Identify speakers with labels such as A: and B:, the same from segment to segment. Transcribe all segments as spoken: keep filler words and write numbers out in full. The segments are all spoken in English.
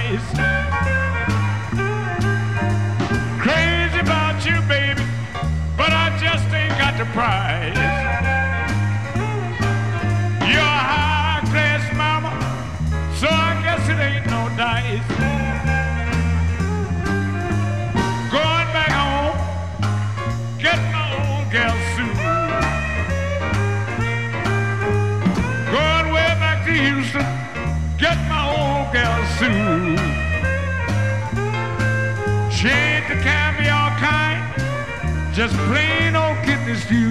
A: nice. Crazy about you, baby, but I just ain't got the price. You're a high-class mama, so I guess it ain't no dice. Going back home, get my old gal Sue. Going way back to Houston, get my old gal Sue. She ain't the caviar kind, just plain old kidney stew.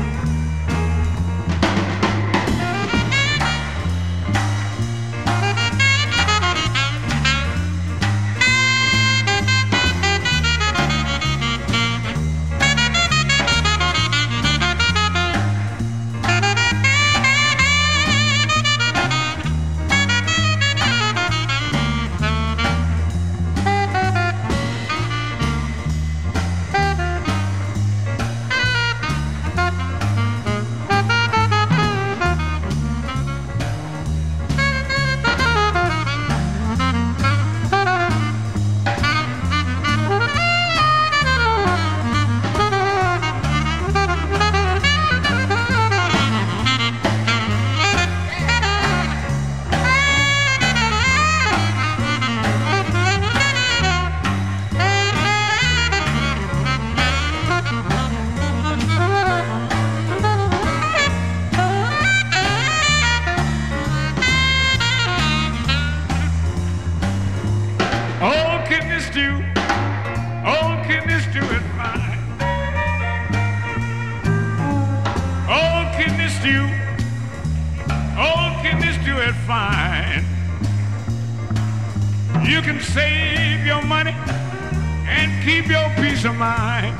A: You can save your money and keep your peace of mind.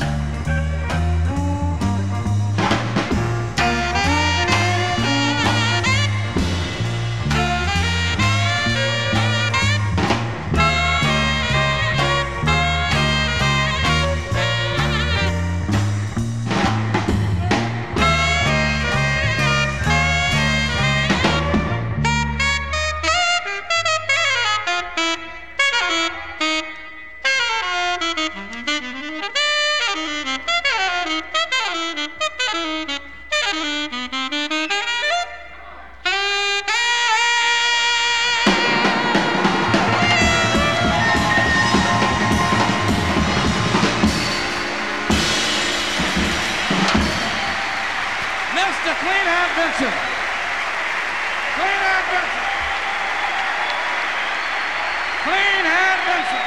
B: Mister Clean Hand Vincent. Clean Hand Vincent. Clean Hand Vincent.